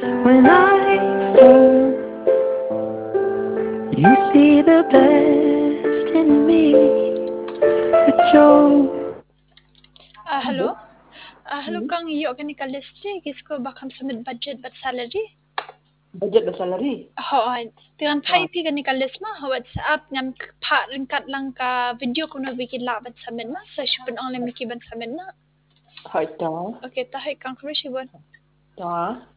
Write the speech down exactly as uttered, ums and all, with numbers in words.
When I fall, you see the best in me. But you're Ah, hello. Ah, hello Hmm. kang iyo kani ka list kis ko bakam samit budget but salary. Budget ba salary? Ho, tiyan thai pi kani ka list ma WhatsApp ngam pha ring kat lang ka video kuno bikin la bat samit ma sa shupun ong le miki ban samit na. Hỏi đó. Okay, tahay kang krushi bon. Đó.